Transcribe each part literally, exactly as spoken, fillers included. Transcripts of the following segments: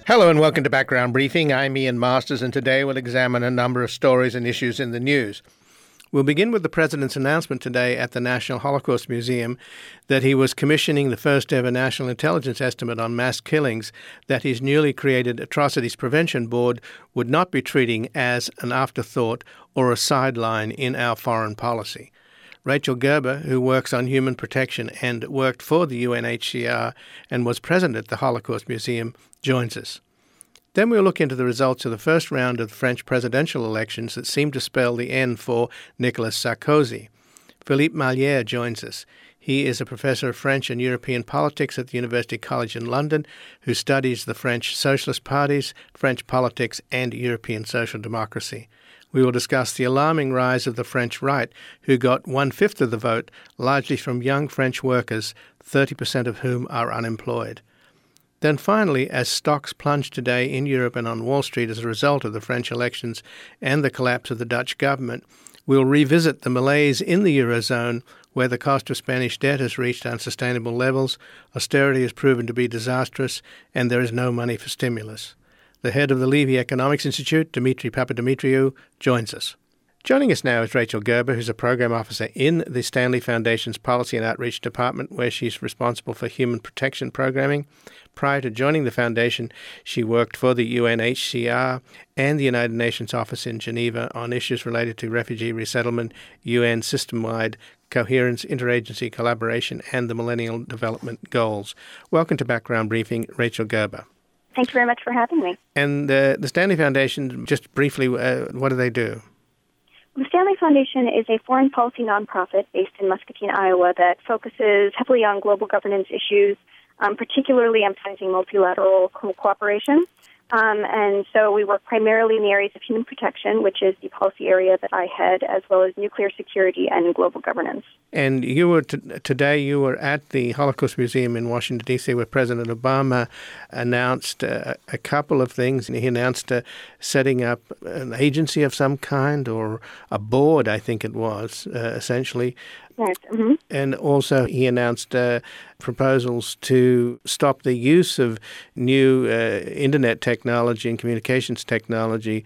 Hello and welcome to Background Briefing. I'm Ian Masters, and today we'll examine a number of stories and issues in the news. We'll begin with the President's announcement today at the National Holocaust Museum that he was commissioning the first ever National Intelligence Estimate on mass killings that his newly created Atrocities Prevention Board would not be treating as an afterthought or a sideline in our foreign policy. Rachel Gerber, who works on human protection and worked for the U N H C R and was present at the Holocaust Museum, joins us. Then we'll look into the results of the first round of the French presidential elections that seem to spell the end for Nicolas Sarkozy. Philippe Mallière joins us. He is a professor of French and European politics at the University College in London, who studies the French socialist parties, French politics, and European social democracy. We will discuss the alarming rise of the French right, who got one-fifth of the vote, largely from young French workers, thirty percent of whom are unemployed. Then finally, as stocks plunged today in Europe and on Wall Street as a result of the French elections and the collapse of the Dutch government, we'll revisit the malaise in the Eurozone, where the cost of Spanish debt has reached unsustainable levels, austerity has proven to be disastrous, and there is no money for stimulus. The head of the Levy Economics Institute, Dimitri Papadimitriou, joins us. Joining us now is Rachel Gerber, who's a program officer in the Stanley Foundation's Policy and Outreach Department, where she's responsible for human protection programming. Prior to joining the foundation, she worked for the U N H C R and the United Nations Office in Geneva on issues related to refugee resettlement, U N system-wide coherence, interagency collaboration, and the Millennial Development Goals. Welcome to Background Briefing, Rachel Gerber. Thank you very much for having me. And uh, the Stanley Foundation, just briefly, uh, what do they do? The Stanley Foundation is a foreign policy nonprofit based in Muscatine, Iowa, that focuses heavily on global governance issues, um, particularly emphasizing multilateral co- cooperation. Um, and so we work primarily in the areas of human protection, which is the policy area that I head, as well as nuclear security and global governance. And you were t- today you were at the Holocaust Museum in Washington, D C, where President Obama announced uh, a couple of things. And he announced uh, setting up an agency of some kind, or a board, I think it was, uh, essentially. Yes. Mm-hmm. And also he announced uh, proposals to stop the use of new uh, internet technology and communications technology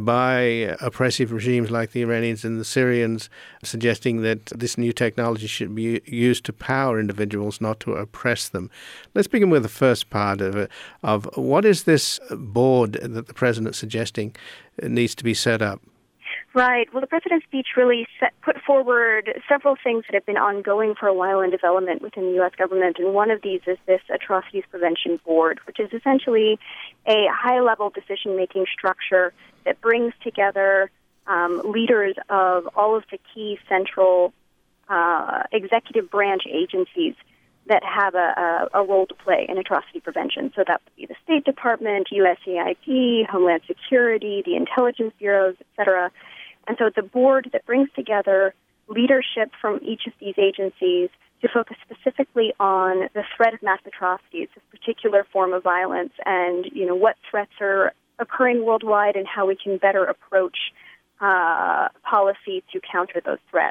by oppressive regimes like the Iranians and the Syrians, suggesting that this new technology should be used to power individuals, not to oppress them. Let's begin with the first part of it, of what is this board that the president's suggesting needs to be set up? Right. Well, the president's speech really set, put forward several things that have been ongoing for a while in development within the U S government, and one of these is this Atrocities Prevention Board, which is essentially a high-level decision-making structure that brings together um, leaders of all of the key central uh, executive branch agencies that have a, a, a role to play in atrocity prevention. So that would be the State Department, U S A I D, Homeland Security, the intelligence bureaus, et cetera. And so it's a board that brings together leadership from each of these agencies to focus specifically on the threat of mass atrocities, this particular form of violence, and you know what threats are occurring worldwide and how we can better approach uh, policy to counter those threats.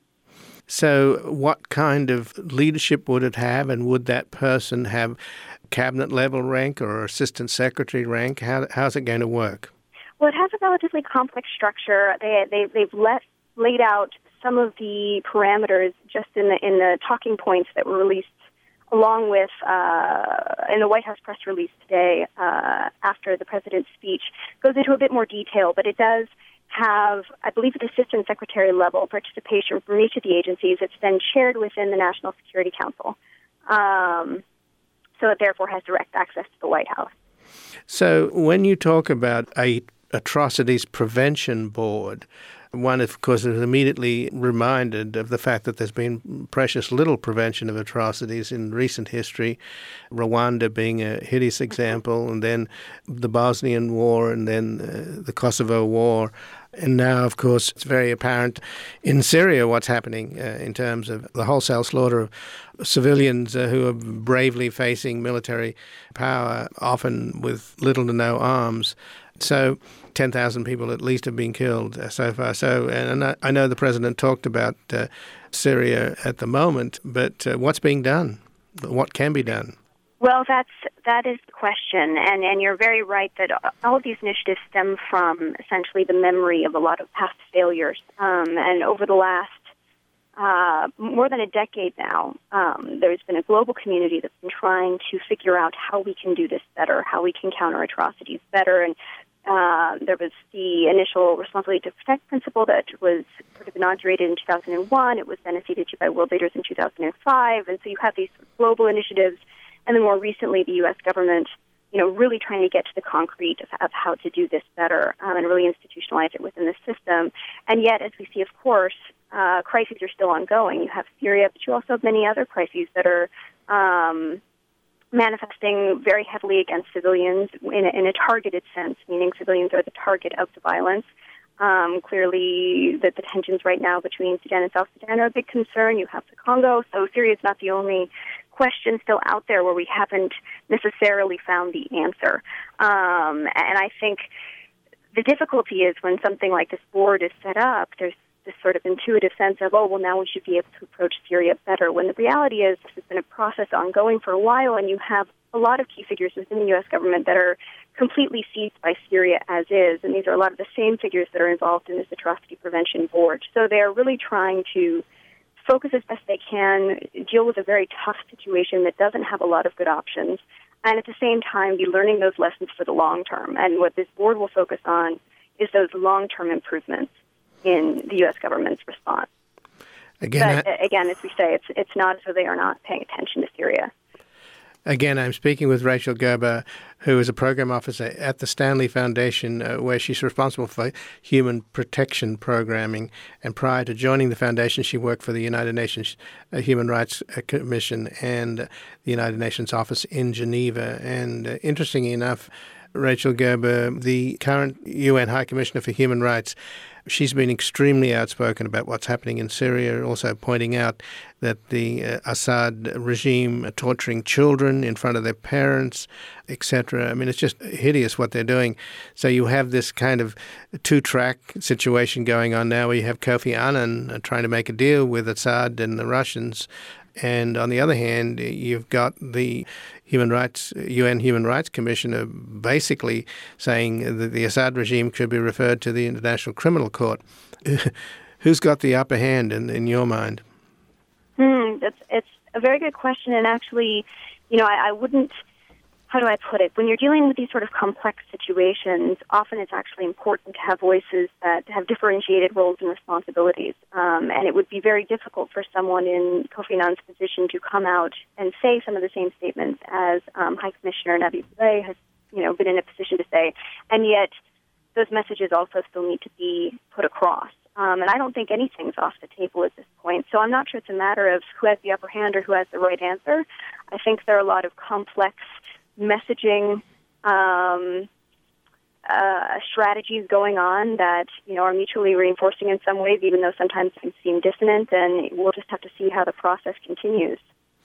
So what kind of leadership would it have, and would that person have cabinet-level rank or assistant secretary rank? How, how's it going to work? Well, it has a relatively complex structure. They, they, they've let, laid out some of the parameters just in the in the talking points that were released along with uh, in the White House press release today uh, after the president's speech. It goes into a bit more detail, but it does have, I believe, at the assistant secretary level participation from each of the agencies. It's then shared within the National Security Council. Um, so it therefore has direct access to the White House. So when you talk about a Atrocities Prevention Board, one, of course, is immediately reminded of the fact that there's been precious little prevention of atrocities in recent history, Rwanda being a hideous example, and then the Bosnian War, and then uh, the Kosovo War. And now, of course, it's very apparent in Syria what's happening uh, in terms of the wholesale slaughter of civilians uh, who are bravely facing military power, often with little to no arms. So ten thousand people at least have been killed uh, so far. So, and I, I know the president talked about uh, Syria at the moment, but uh, what's being done? What can be done? Well, that's that is the question, and and you're very right that all of these initiatives stem from essentially the memory of a lot of past failures. Um, and over the last uh, more than a decade now, um, there's been a global community that's been trying to figure out how we can do this better, how we can counter atrocities better. And uh, there was the initial responsibility to protect principle that was sort of inaugurated in two thousand one. It was then acceded to by world leaders in two thousand five, and so you have these global initiatives. And then more recently, the U S government, you know, really trying to get to the concrete of, of how to do this better um, and really institutionalize it within the system. And yet, as we see, of course, uh, crises are still ongoing. You have Syria, but you also have many other crises that are um, manifesting very heavily against civilians in a, in a targeted sense, meaning civilians are the target of the violence. Um, clearly, the, the tensions right now between Sudan and South Sudan are a big concern. You have the Congo, so Syria is not the only question still out there where we haven't necessarily found the answer. Um, and I think the difficulty is when something like this board is set up, there's this sort of intuitive sense of, oh, well, now we should be able to approach Syria better, when the reality is this has been a process ongoing for a while, and you have a lot of key figures within the U S government that are completely seized by Syria as is, and these are a lot of the same figures that are involved in this atrocity prevention board. So they're really trying to focus as best they can, deal with a very tough situation that doesn't have a lot of good options, and at the same time be learning those lessons for the long term. And what this board will focus on is those long-term improvements in the U S government's response. Again, but, I, again, as we say, it's it's not as though they are not paying attention to Syria. Again, I'm speaking with Rachel Gerber, who is a program officer at the Stanley Foundation, uh, where she's responsible for human protection programming. And prior to joining the foundation, she worked for the United Nations uh, Human Rights Commission and uh, the United Nations office in Geneva. And uh, interestingly enough, Rachel Gerber, the current U N High Commissioner for Human Rights, she's been extremely outspoken about what's happening in Syria, also pointing out that the uh, Assad regime are torturing children in front of their parents, et cetera. I mean, it's just hideous what they're doing. So you have this kind of two-track situation going on now where you have Kofi Annan trying to make a deal with Assad and the Russians. And on the other hand, you've got the Human Rights U N Human Rights Commissioner basically saying that the Assad regime should be referred to the International Criminal Court. Who's got the upper hand in, in your mind? Hmm, that's it's a very good question, and actually, you know, I, I wouldn't. How do I put it? When you're dealing with these sort of complex situations, often it's actually important to have voices that have differentiated roles and responsibilities. Um, and it would be very difficult for someone in Kofi Annan's position to come out and say some of the same statements as um, High Commissioner Nabi Pillay has, you know, been in a position to say. And yet, those messages also still need to be put across. Um, and I don't think anything's off the table at this point. So I'm not sure it's a matter of who has the upper hand or who has the right answer. I think there are a lot of complex messaging um, uh, strategies going on that, you know, are mutually reinforcing in some ways, even though sometimes they seem dissonant, and we'll just have to see how the process continues.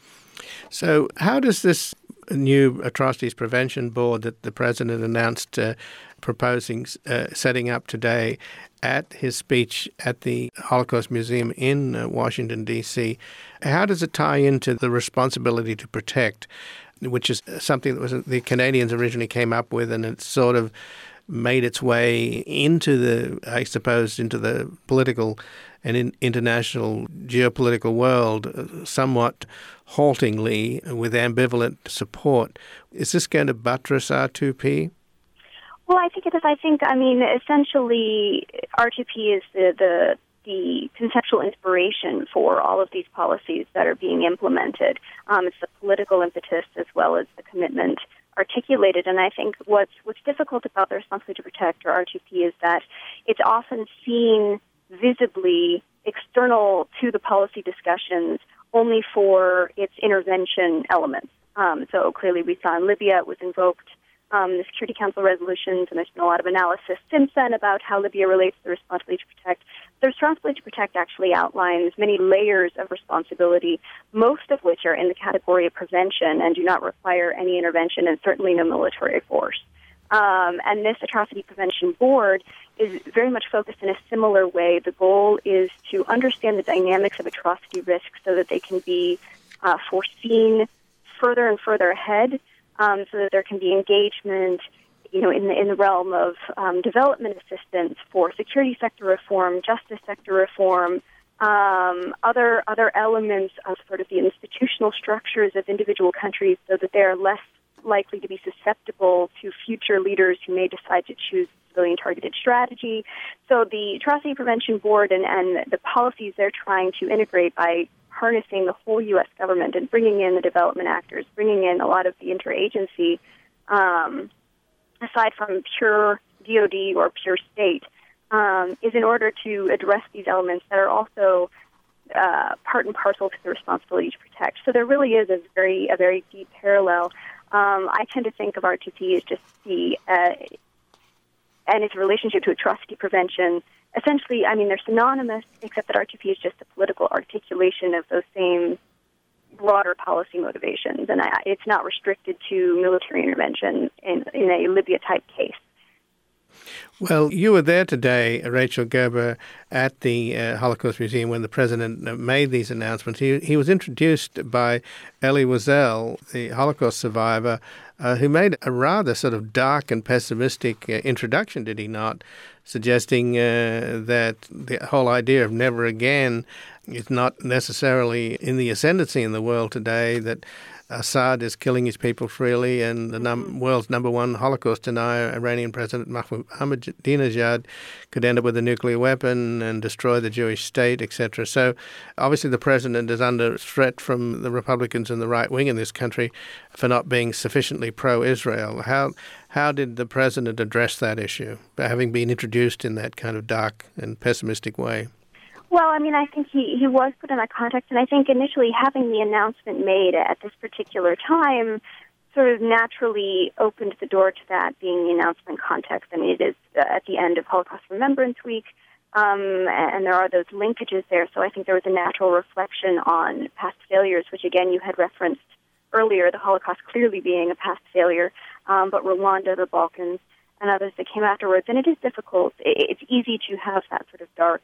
So how does this new Atrocities Prevention Board that the President announced uh, proposing uh, setting up today at his speech at the Holocaust Museum in uh, Washington, D C, how does it tie into the responsibility to protect, which is something that was the Canadians originally came up with, and it's sort of made its way into the, I suppose, into the political and in international geopolitical world uh, somewhat haltingly with ambivalent support. Is this going to buttress R two P? Well, I think it is. I think, I mean, essentially, R two P is the, the the conceptual inspiration for all of these policies that are being implemented. Um, it's the political impetus as well as the commitment articulated. And I think what's what's difficult about the responsibility to protect, or R two P, is that it's often seen visibly external to the policy discussions only for its intervention elements. Um, so clearly we saw in Libya it was invoked Um, the Security Council resolutions, and there's been a lot of analysis since then about how Libya relates to the responsibility to protect. The responsibility to protect actually outlines many layers of responsibility, most of which are in the category of prevention and do not require any intervention and certainly no military force. Um, and this Atrocity Prevention Board is very much focused in a similar way. The goal is to understand the dynamics of atrocity risk so that they can be uh, foreseen, further and further ahead, um, so that there can be engagement, you know, in the in the realm of um, development assistance for security sector reform, justice sector reform, um, other other elements of sort of the institutional structures of individual countries, so that they are less likely to be susceptible to future leaders who may decide to choose civilian-targeted strategy. So the Atrocity Prevention Board and, and the policies they're trying to integrate by harnessing the whole U S government and bringing in the development actors, bringing in a lot of the interagency, um, aside from pure D O D or pure state, um, is in order to address these elements that are also uh, part and parcel to the responsibility to protect. So there really is a very a very deep parallel. Um, I tend to think of R T P as just the uh, and its relationship to atrocity prevention. Essentially, I mean, they're synonymous, except that R T P is just a political articulation of those same broader policy motivations, and I, it's not restricted to military intervention in, in a Libya-type case. Well, you were there today, Rachel Gerber, at the uh, Holocaust Museum when the president made these announcements. He, he was introduced by Elie Wiesel, the Holocaust survivor, uh, who made a rather sort of dark and pessimistic uh, introduction, did he not, suggesting uh, that the whole idea of never again is not necessarily in the ascendancy in the world today, that Assad is killing his people freely, and the num- world's number one Holocaust denier, Iranian President Mahmoud Ahmadinejad, could end up with a nuclear weapon and destroy the Jewish state, et cetera. So obviously the president is under threat from the Republicans and the right wing in this country for not being sufficiently pro-Israel. How how did the president address that issue, having been introduced in that kind of dark and pessimistic way? Well, I mean, I think he, he was put in that context, and I think initially having the announcement made at this particular time sort of naturally opened the door to that being the announcement context. I mean, it is uh, at the end of Holocaust Remembrance Week, um, and there are those linkages there, so I think there was a natural reflection on past failures, which, again, you had referenced earlier, the Holocaust clearly being a past failure, um, but Rwanda, the Balkans, and others that came afterwards, and it is difficult. It's easy to have that sort of dark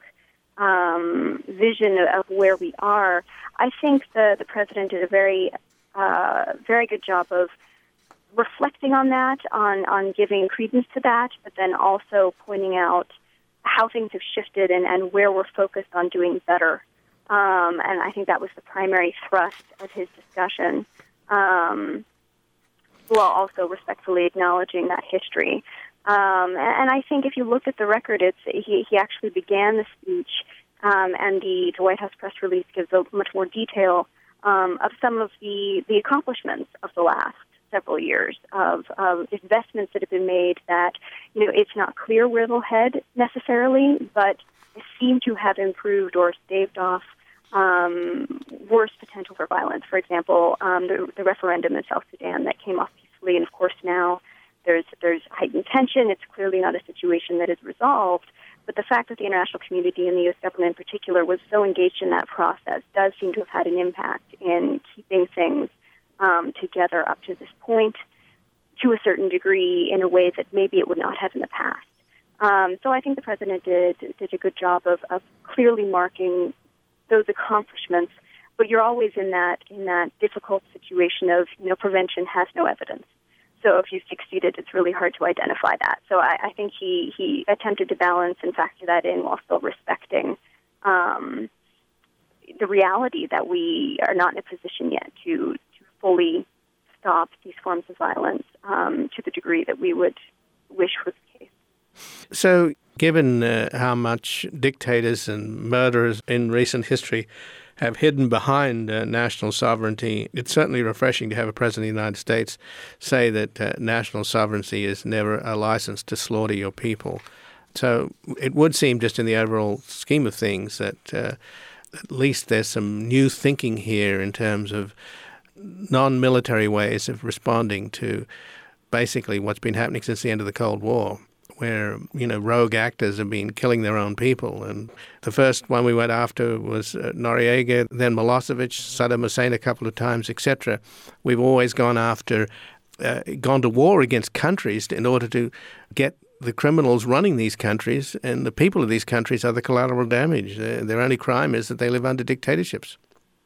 Um, vision of where we are. I think the, the president did a very, uh, very good job of reflecting on that, on, on giving credence to that, but then also pointing out how things have shifted and, and where we're focused on doing better. Um, and I think that was the primary thrust of his discussion, um, while also respectfully acknowledging that history. Um, and I think if you look at the record, it's he, he actually began the speech, um, and the, the White House press release gives a much more detail um, of some of the, the accomplishments of the last several years of, of investments that have been made that, you know, it's not clear where they'll head necessarily, but seem to have improved or staved off um, worse potential for violence. For example, um, the, the referendum in South Sudan that came off peacefully, and of course now There's there's heightened tension. It's clearly not a situation that is resolved. But the fact that the international community and the U S government in particular was so engaged in that process does seem to have had an impact in keeping things um, together up to this point to a certain degree in a way that maybe it would not have in the past. Um, so I think the president did did a good job of, of clearly marking those accomplishments. But you're always in that in that difficult situation of, you know, prevention has no evidence. So if you succeeded, it's really hard to identify that. So I, I think he, he attempted to balance and factor that in while still respecting um, the reality that we are not in a position yet to, to fully stop these forms of violence um, to the degree that we would wish was the case. So given uh, how much dictators and murderers in recent history have hidden behind uh, national sovereignty, it's certainly refreshing to have a president of the United States say that uh, national sovereignty is never a license to slaughter your people. So it would seem, just in the overall scheme of things, that uh, at least there's some new thinking here in terms of non-military ways of responding to basically what's been happening since the end of the Cold War, where, you know, rogue actors have been killing their own people. And the first one we went after was uh, Noriega, then Milosevic, Saddam Hussein a couple of times, et cetera. We've always gone after, uh, gone to war against countries in order to get the criminals running these countries, and the people of these countries are the collateral damage. Uh, their only crime is that they live under dictatorships.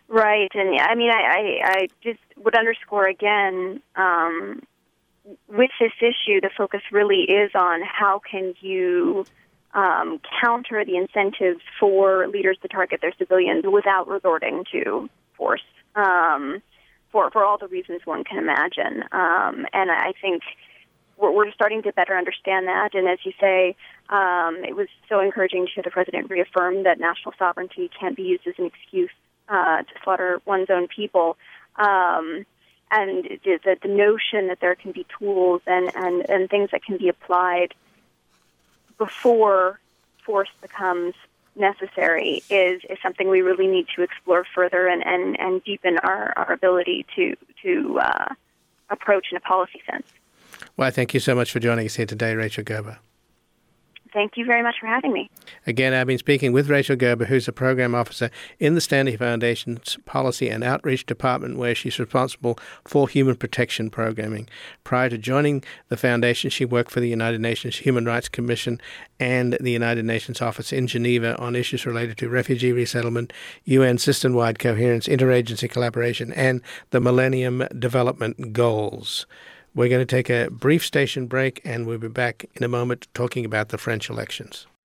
Right, and I mean, I, I, I just would underscore again, um, with this issue, the focus really is on how can you um, counter the incentives for leaders to target their civilians without resorting to force, um, for for all the reasons one can imagine. Um, and I think we're, we're starting to better understand that. And as you say, um, it was so encouraging to hear the president reaffirm that national sovereignty can't be used as an excuse uh, to slaughter one's own people. Um, and the, the, the notion that there can be tools and, and, and things that can be applied before force becomes necessary is, is something we really need to explore further and, and, and deepen our, our ability to, to uh, approach in a policy sense. Well, thank you so much for joining us here today, Rachel Gerber. Thank you very much for having me. Again, I've been speaking with Rachel Gerber, who's a program officer in the Stanley Foundation's Policy and Outreach Department, where she's responsible for human protection programming. Prior to joining the foundation, she worked for the United Nations Human Rights Commission and the United Nations Office in Geneva on issues related to refugee resettlement, U N system-wide coherence, interagency collaboration, and the Millennium Development Goals. We're going to take a brief station break, and we'll be back in a moment talking about the French elections.